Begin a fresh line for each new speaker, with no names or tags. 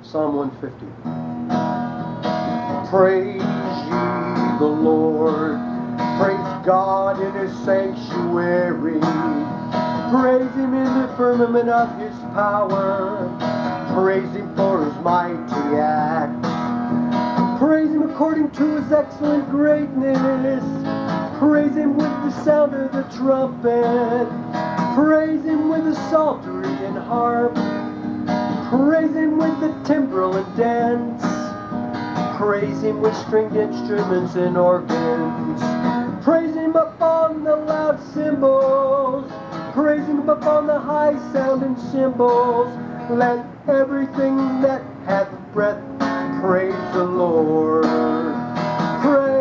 Psalm 150. Praise ye the Lord. Praise God in His sanctuary. Praise Him in the firmament of His power. Praise Him for His mighty acts. Praise Him according to His excellent greatness. Praise Him with the sound of the trumpet. Praise Him with the psaltery and harp. Praise Him with the timbrel and dance. Praise Him with stringed instruments and organs. Praise Him upon the loud cymbals. Praise Him upon the high sounding cymbals. Let everything that hath breath praise the Lord. Praise